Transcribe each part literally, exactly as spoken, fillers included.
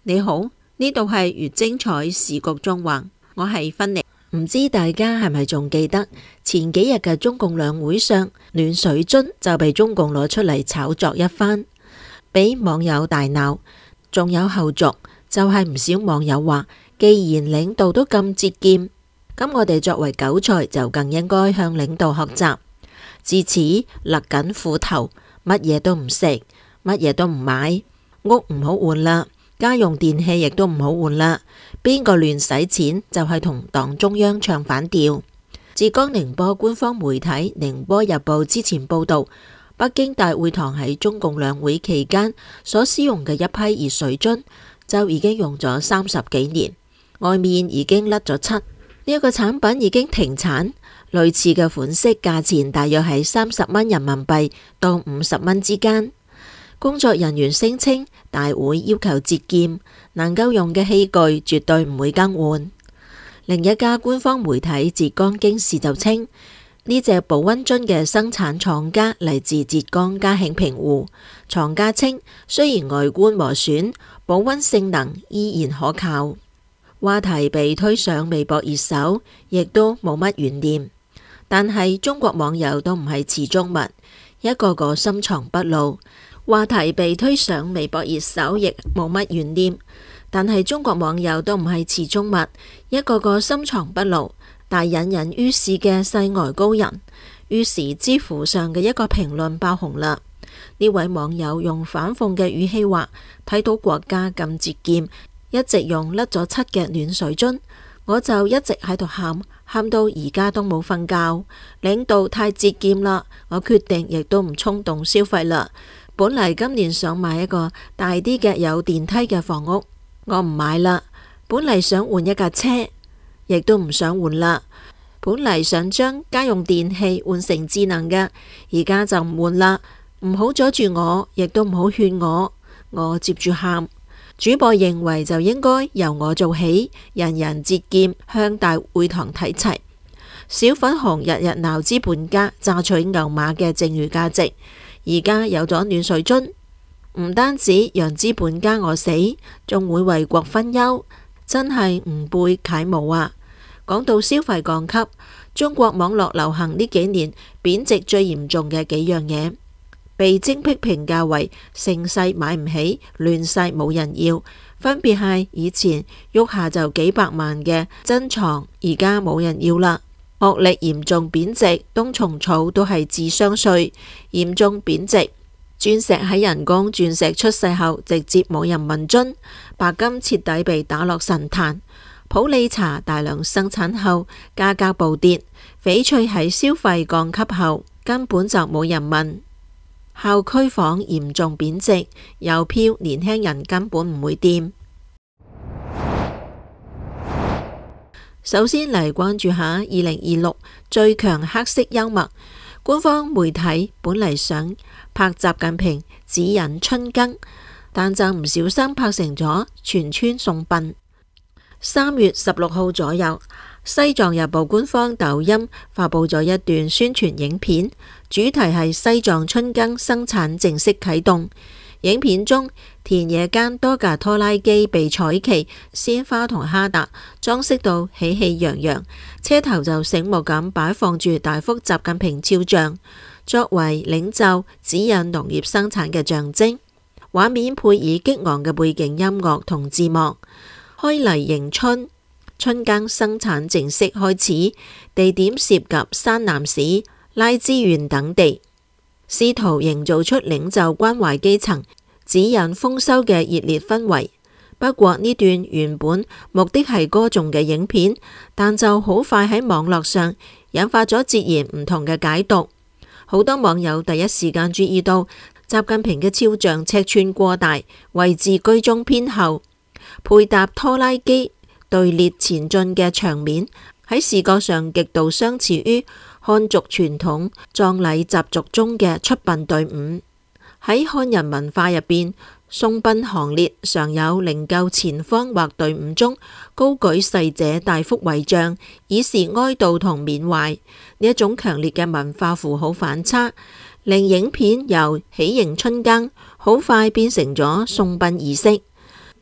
你好，呢度係越精彩時局縱橫，我係芬妮。唔知大家係咪仲記得前幾日嘅中共兩會上，暖水樽就被中共攞出嚟炒作一番，俾網友大鬧。仲有後續，就係唔少網友話，既然領導都咁節儉，咁我哋作為韭菜就更應該向領導學習。自此勒緊褲頭，乜嘢都唔食，乜嘢都唔買，屋唔好換啦，家用電器亦都唔好換啦。邊個亂使錢就係同黨中央唱反調。浙江寧波官方媒體《寧波日報》之前報道，北京大會堂喺中共兩會期間所使用嘅一批熱水樽就已經用咗三十幾年，外面已經甩咗漆。呢一個產品已經停產，類似嘅款式價錢大約喺三十蚊人民幣到五十蚊之間。工作人員聲稱，大會要求節儉，能夠用嘅器具絕對唔會更換。另一家官方媒體浙江經視就稱，呢隻保溫樽嘅生產廠家嚟自浙江嘉興平湖。廠家稱，雖然外觀磨損，保溫性能依然可靠。話題被推上微博熱搜，亦都冇乜懸念。但係中國網友都唔係池中物，一個個深藏不露。話題被推上微博熱搜，亦冇乜懸念。但係中國網友都唔係池中物，一個個深藏不露，但隱隱於市嘅世外高人。於是知乎上嘅一個評論爆紅啦。呢位網友用反諷嘅語氣話：睇到國家咁節儉，一直用甩咗漆嘅暖水樽，我就一直喺度喊，喊到而家都冇瞓覺。領導太節儉啦，我決定亦都唔衝動消費啦。本嚟今年想買一個大啲嘅有電梯嘅房屋，我唔買啦。本嚟想換一架車，亦都唔想換啦。本嚟想將家用電器換成智能嘅，而家就唔換啦。唔好阻住我，亦都唔好勸我。我接住喊。主播認為就應該由我做起，人人節儉，向大會堂睇齊。小粉紅日日鬧資本家榨取牛馬嘅剩餘價值。而家有咗暖水樽，唔單止讓資本家餓死，仲會為國分憂，真係吾輩楷模啊！講到消費降級，中國網絡流行呢幾年貶值最嚴重嘅幾樣嘢，被精闢評價為盛世買唔起，亂世冇人要，分別係以前喐下就幾百萬嘅珍藏，而家冇人要啦。學歷嚴重貶值，冬蟲草都係智商稅，嚴重貶值。鑽石喺人工鑽石出世後直接冇人問津，白金徹底被打落神壇。普洱茶大量生產後價格暴跌，翡翠喺消費降級後根本就冇人問。校區房嚴重貶值，郵票年輕人根本唔會掂。首先嚟關注下二零二六最強黑色幽默。官方媒體本嚟想拍習近平指引春耕，但就唔小心拍成咗全村送殯。三月十六號左右，西藏日報官方抖音發佈咗一段宣傳影片，主題係西藏春耕生產正式啟動。影片中，田野間多架拖拉機被彩旗、鮮花同哈達裝飾到喜氣洋洋，車頭就醒目咁擺放住大幅習近平肖像，作為領袖指引農業生產嘅象徵。畫面配以激昂嘅背景音樂同字幕，開犁迎春，春耕生產正式開始，地點涉及山南市、拉資縣等地。試圖營造出領袖關懷基層、指引豐收嘅熱烈氛圍。不過呢段原本目的係歌頌嘅影片，但就好快喺網絡上引發咗截然唔同嘅解讀。好多網友第一時間注意到習近平嘅肖像尺寸過大，位置居中偏後，配搭拖拉機隊列前進嘅場面，喺視覺上極度相似於漢族傳統葬禮習俗中嘅出殯隊伍。喺漢人文化入邊，送殯行列常有靈柩前方或隊伍中高舉逝者大幅遺像，以示哀悼同緬懷。呢一種強烈嘅文化符號反差，令影片由喜迎春耕好快變成咗送殯儀式。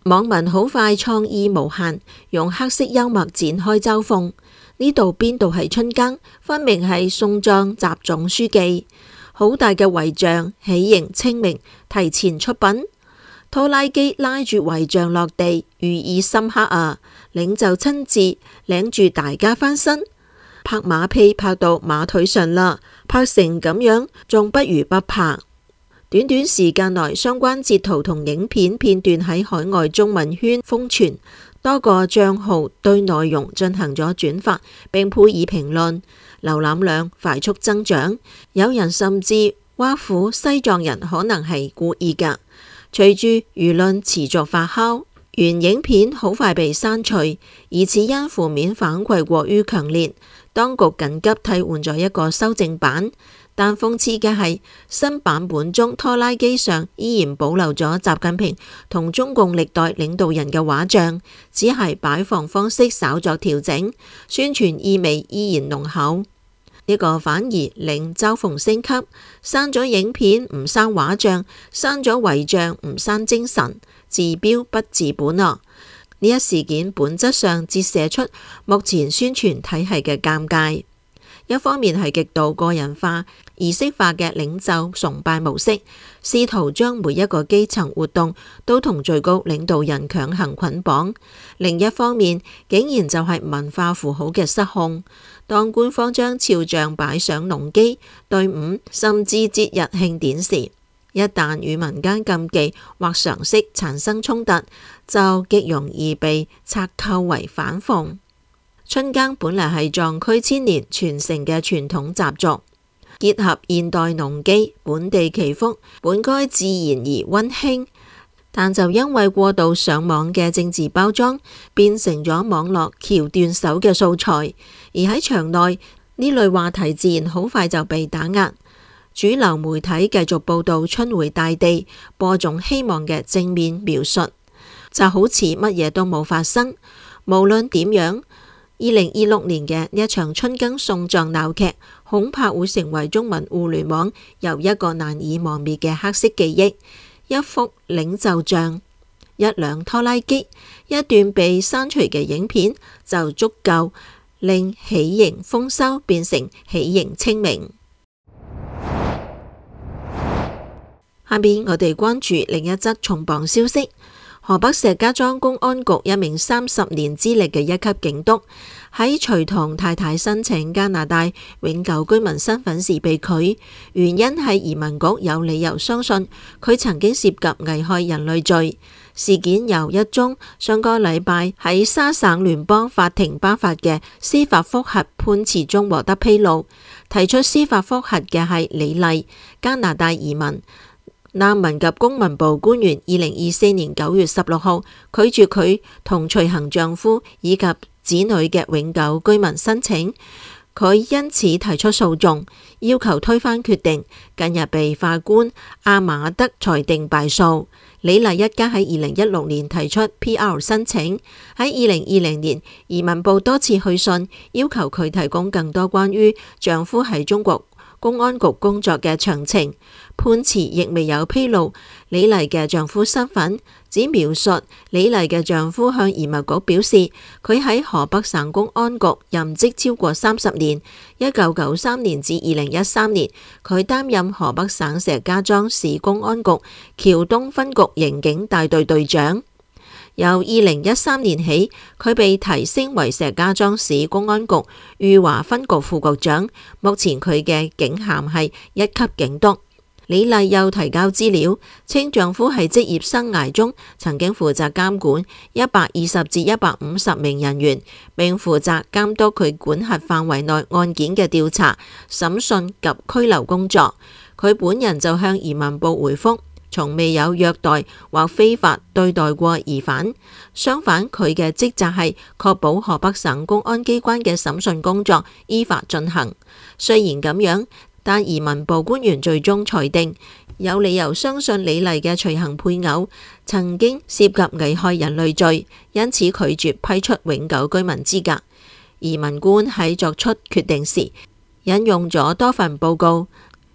網民好快創意無限，用黑色幽默展開嘲諷。呢度邊度係春耕，分明係送葬習總書記。好大嘅遺像，喜迎清明，提前出殯。拖拉機拉住遺像落地，寓意深刻啊！領袖親自領住大家翻身，拍馬屁拍到馬腿上啦，拍成咁樣，仲不如不拍。短短時間內，相關截圖同影片片段喺海外中文圈瘋傳，多個賬號對內容進行咗轉發並配以評論，瀏覽量快速增長。有人甚至挖苦西藏人可能係故意㗎。隨住輿論持續發酵，原影片好快被刪除，而此因負面反饋過於強烈，當局緊急替換咗一個修正版。但諷刺嘅係，新版本中拖拉機上依然保留咗習近平同中共歷代領導人嘅畫像，只係擺放方式稍作調整，宣傳意味依然濃厚。呢個反而令嘲諷升級，刪咗影片唔刪畫像，刪咗遺像唔刪精神，治標不治本啊！呢一事件本質上折射出目前宣傳體系嘅尷尬。一方面係極度個人化、儀式化嘅領袖崇拜模式，試圖將每一個基層活動都同最高領導人強行捆綁；另一方面，竟然就係文化符號嘅失控。當官方將肖像擺上農機、隊伍甚至節日慶典時，一旦與民間禁忌或常識產生衝突，就極容易被拆扣為反諷。春耕本嚟係藏區千年傳承嘅傳統習俗，結合現代農機、本地祈福，本該自然而溫馨，但就因為過度上網嘅政治包裝，變成咗網絡橋段手嘅素材，而喺場內呢類話題自然好快就被打壓。主流媒體繼續報道春回大地，播種希望嘅正面描述，就好似乜嘢都冇發生。無論點樣，二零二六年嘅一場春耕送葬鬧劇，恐怕會成為中文互聯網又一個難以磨滅嘅黑色記憶。一幅領袖像、一輛拖拉機、一段被刪除嘅影片，就足夠令喜迎豐收變成喜迎清明。下邊我哋關注另一則重磅消息。河北石家莊公安局一名三十年資歷嘅一級警督，喺隨同太太申請加拿大永久居民身份時被拒，原因係移民局有理由相信佢曾經涉及危害人類罪。事件由一宗上個禮拜喺沙省聯邦法庭頒發嘅司法覆核判詞中獲得披露。提出司法覆核嘅係李麗，加拿大移民。難民及公民部官員二零二四年九月十六號拒絕佢同隨行丈夫以及子女嘅永久居民申請，佢因此提出訴訟，要求推翻決定。近日被法官阿馬德裁定敗訴。李麗一家喺二零一六年提出 P R 申請，喺二零二零年移民部多次去信，要求佢提供更多關於丈夫喺中國公安局工作嘅詳情。判詞亦未有披露李麗嘅丈夫身份，只描述李麗嘅丈夫向移民局表示，佢喺河北省公安局任職超過三十年，一九九三年至二零一三年，佢擔任河北省石家莊市公安局橋東分局刑警大隊隊長。由二零一三年起，佢被提升為石家莊市公安局裕華分局副局長，目前佢嘅警銜係一級警督。李麗又提交資料，稱丈夫喺職業生涯中曾經負責監管一百二十至一百五十名人員，並負責監督佢管轄範圍內案件嘅調查、審訊及拘留工作。佢本人就向移民部回覆，從未有虐待或非法對待過疑犯。相反，佢嘅職責係確保河北省公安機關嘅審訊工作依法進行。雖然咁樣，但移民部官員最終裁定有理由相信李麗嘅隨行配偶曾經涉及危害人類罪，因此拒絕批出永久居民資格。移民官喺作出決定時引用咗多份報告，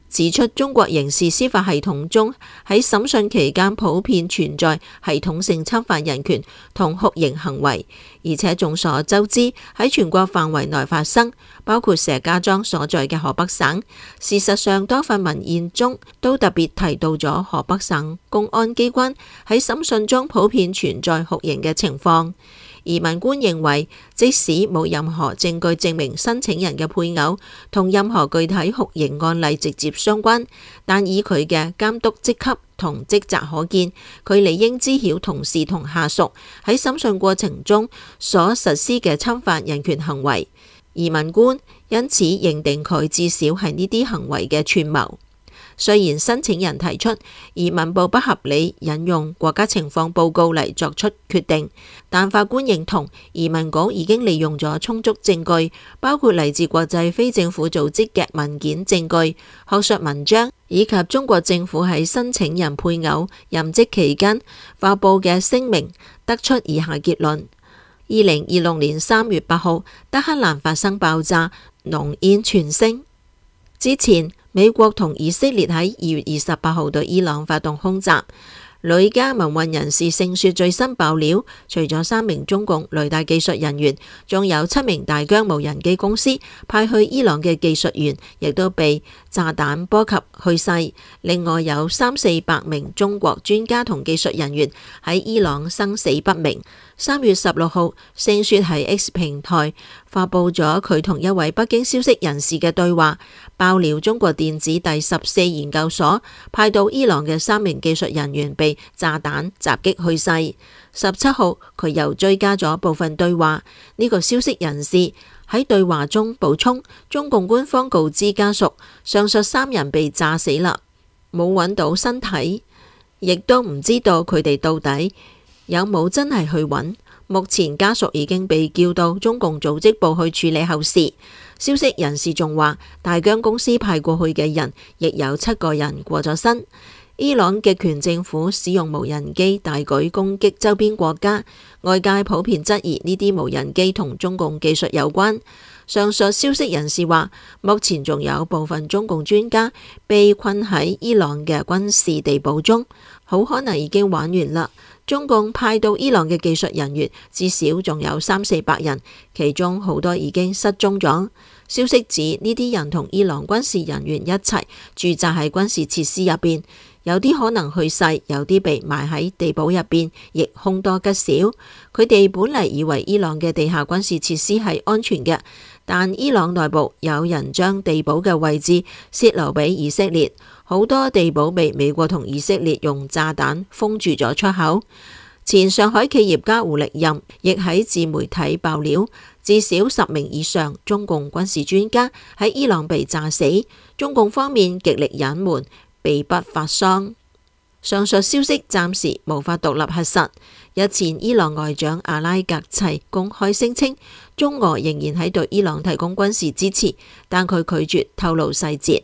指出中國刑事司法系統中喺審訊期間普遍存在系統性侵犯人權同酷刑行為，而且眾所周知喺全國範圍內發生，包括石家莊所在嘅河北省。事實上，多份文獻中都特別提到咗河北省公安機關喺審訊中普遍存在酷刑嘅情況。移民官認為，即使冇任何證據證明申請人嘅配偶同任何具體酷刑案例直接相關，但以佢嘅監督職級同職責可見，佢理應知曉同事同下屬喺審訊過程中所實施嘅侵犯人權行為。移民官因此認定佢至少係呢啲行為嘅串謀。雖然申請人提出移民部不合理引用國家情況報告嚟作出決定，但法官認同移民局已經利用咗充足證據，包括嚟自國際非政府組織嘅文件證據、學術文章，以及中國政府喺申請人配偶任職期間發佈嘅聲明，得出以下結論。二零二六年三月八號，德黑蘭發生爆炸，濃煙傳升。之前，美國同以色列喺二月二十八號對伊朗發動空襲。旅加民運人士盛說最新爆料，除咗三名中共雷達技術人員，仲有七名大疆無人機公司派去伊朗嘅技術員，亦都被炸彈波及去世。另外有三四百名中國專家同技術人員喺伊朗生死不明。三月十六號，盛說喺 X 平台發佈咗佢同一位北京消息人士嘅對話，爆料中國電子第十四研究所派到伊朗嘅三名技術人員被炸彈襲擊去世。十七號，佢又追加咗部分對話。呢、這個消息人士喺對話中補充，中共官方告知家屬，上述三人被炸死啦，冇揾到身體，亦都唔知道佢哋到底有冇真係去揾。目前家屬已經被叫到中共組織部去處理後事。消息人士仲話，大疆公司派過去嘅人亦有七個人過咗身。伊朗極權政府使用無人機大舉攻擊周邊國家，外界普遍質疑呢啲無人機同中共技術有關。上述消息人士話，目前仲有部分中共專家被困喺伊朗嘅軍事地堡中，好可能已經玩完啦。中共派到伊朗嘅技術人員至少仲有三四百人，其中好多已經失蹤咗。消息指呢啲人同伊朗軍事人員一齊駐紮喺軍事設施入邊，有啲可能去世，有啲被埋喺地堡入邊，亦凶多吉少。佢哋本嚟以為伊朗嘅地下軍事設施係安全嘅，但伊朗內部有人將地堡嘅位置洩露俾以色列，好多地堡被美國同以色列用炸彈封住咗出口。前上海企業家胡力任亦喺自媒體爆料，至少十名以上中共軍事專家喺伊朗被炸死，中共方面極力隱瞞，秘不發喪。上述消息暫時無法獨立核實。日前伊朗外長阿拉格齊公開聲稱，中俄仍然喺對伊朗提供軍事支持，但佢拒絕透露細節。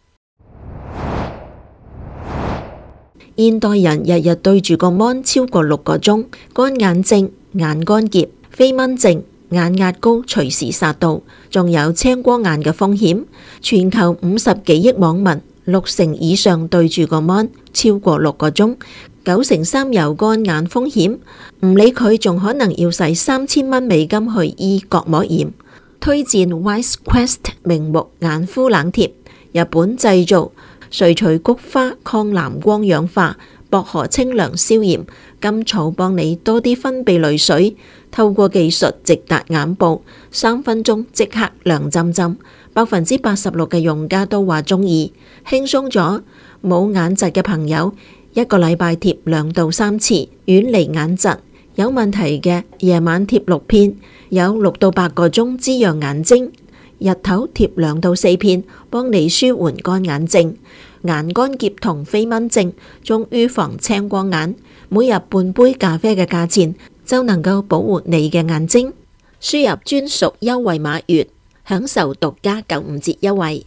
現代人日日對住個 mon 超過六個鐘，乾眼症、眼乾澀、飛蚊症、眼壓高隨時殺到，仲有青光眼嘅風險。全球五十幾億網民，六成以上對住個 mon 超過六個鐘，九成三有乾眼風險。唔理佢，仲可能要使三千蚊美金去醫角膜炎。推薦 WiseQuest 明目眼敷冷貼，日本製造。萃取菊花抗藍光氧化，薄荷清涼消炎，甘草幫你多啲分泌淚水，透過技術直達眼部，三分鐘即刻涼浸浸。百分之八十六嘅用家都話中意，輕鬆咗。冇眼疾嘅朋友，一個禮拜貼兩到三次，遠離眼疾。有問題嘅夜晚貼六片，有六到八個鐘滋養眼睛。日頭貼兩到四片，幫你舒緩乾眼症、眼乾澀同飛蚊症，仲預防青光眼。每日半杯咖啡嘅價錢就能夠保護你嘅眼睛。輸入專屬優惠碼月，享受獨家九五折優惠。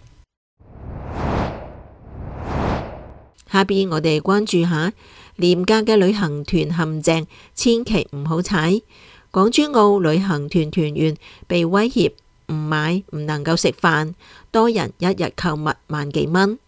下邊我哋關注下廉價嘅旅行團陷阱，千祈唔好踩。港珠澳旅行團團員被威脅唔買唔能夠食飯，多人一日購物萬幾蚊。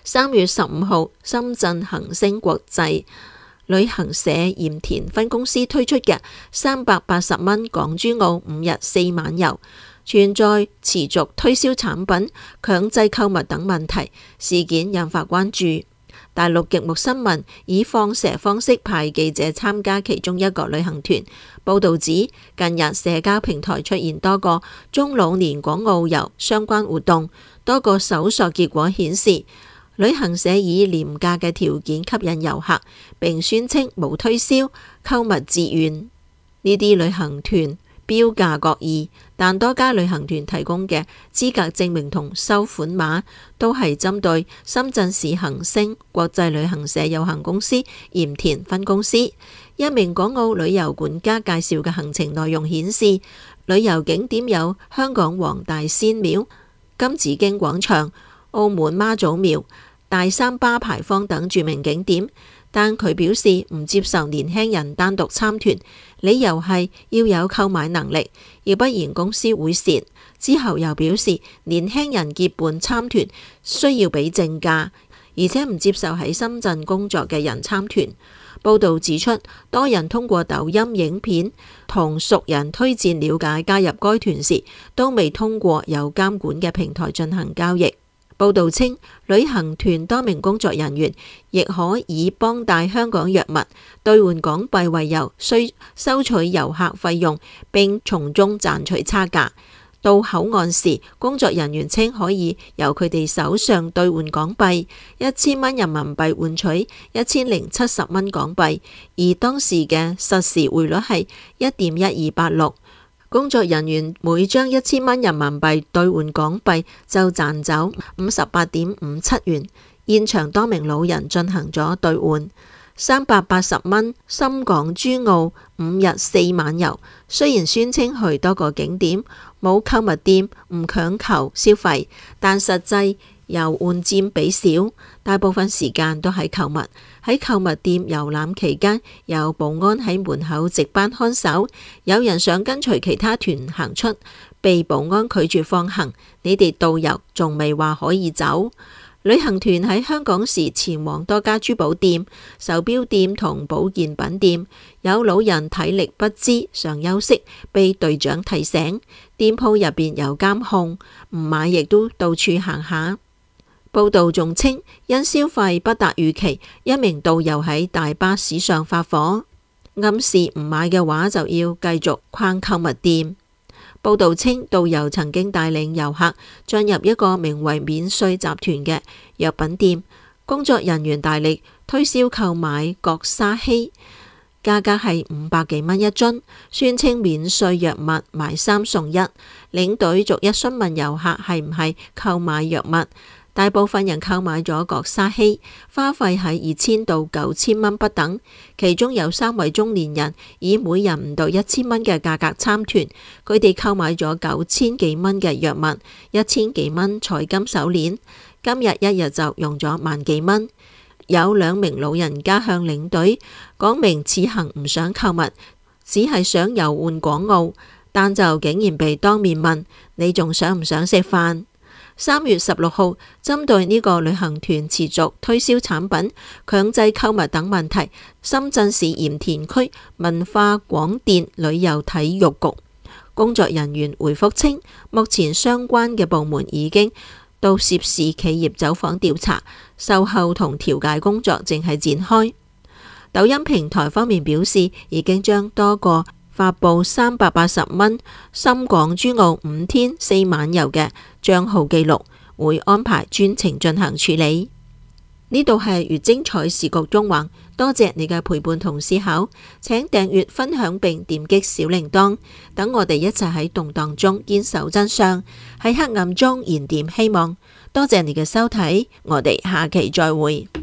三月十五號，深圳恒星國際旅行社鹽田分公司推出嘅三百八十蚊港珠澳五日四晚遊，存在持續推銷產品、強制購物等問題，事件引發關注。大陸極目新聞以放蛇方式派記者參加其中一個旅行團。報導指，近日社交平台出現多個中老年港澳遊相關活動，多個搜索結果顯示，旅行社以廉價嘅條件吸引遊客，並宣稱冇推銷、購物自願。呢啲旅行團標價各異，但多家旅行團提供嘅資格證明同收款碼都係針對深圳市恒星國際旅行社有限公司鹽田分公司。一名港澳旅遊管家介紹嘅行程內容顯示，旅遊景點有香港黃大仙廟、金紫荊廣場、澳門媽祖廟、大三巴牌坊等著名景點。但佢表示唔接受年輕人單獨參團，理由係要有購買能力，要不然公司會蝕。之後又表示年輕人結伴參團需要俾正價，而且唔接受喺深圳工作嘅人參團。報導指出，多人通過抖音影片同熟人推薦了解加入該團時，都未通過有監管嘅平台進行交易。報導稱，旅行團多名工作人員亦可以幫帶香港藥物兌換港幣為由，需收取遊客費用並從中賺取差價。到口岸時，工作人員稱可以由佢哋手上兌換港幣，一千蚊人民幣換取一千零七十蚊港幣，而當時嘅實時匯率係一點一二八六。工作人員每將一千蚊人民幣兌換港幣就賺走五十八點五七元。現場多名老人進行咗兌換。三百八十蚊深港珠澳五日四晚遊，雖然宣稱去多個景點，冇購物店，唔強求消費，但實際遊玩佔比少，大部分時間都係購物。喺購物店遊覽期間，有保安喺門口值班看守，有人想跟隨其他團行出，被保安拒絕放行。你哋導遊仲未話可以走。旅行團喺香港時前往多家珠寶店、手錶店同保健品店，有老人體力不支想休息，被隊長提醒。店鋪入邊有監控，唔買亦都到處行下。報道仲稱，因消費不達預期，一名導遊喺大巴士上發火，暗示唔買嘅話就要繼續逛購物店。報道稱，導遊曾經帶領遊客進入一個名為免稅集團嘅藥品店，工作人員大力推銷購買角鯊烯，價格係五百幾蚊一樽，宣稱免稅藥物買三送一。領隊逐一詢問遊客係唔係購買藥物，大部分人購買咗角鯊烯，花費喺二千到九千蚊不等。其中有三位中年人以每人唔到一千蚊嘅價格參團，佢哋購買咗九千幾蚊嘅藥物，一千幾蚊彩金手鏈，今日一日就用咗萬幾蚊。有兩名老人家向領隊講明此行唔想購物，只係想遊玩港澳，但就竟然被當面問你仲想唔想食飯？三月十六號，針對呢個旅行團持續推銷產品、強制購物等問題，深圳市鹽田區文化廣電旅遊體育局工作人員回覆稱，目前相關嘅部門已經到涉事企業走訪調查，售後同調解工作正係展開。抖音平台方面表示，已經將多個發佈三百八十蚊深港珠澳五天四晚遊嘅賬號記錄，會安排專程進行處理。呢度係越精彩時局中橫，多謝你嘅陪伴同思考，請訂閱、分享並點擊小鈴鐺，等我哋一齊喺動盪中堅守真相，喺黑暗中燃點希望。多謝你嘅收睇，我哋下期再會。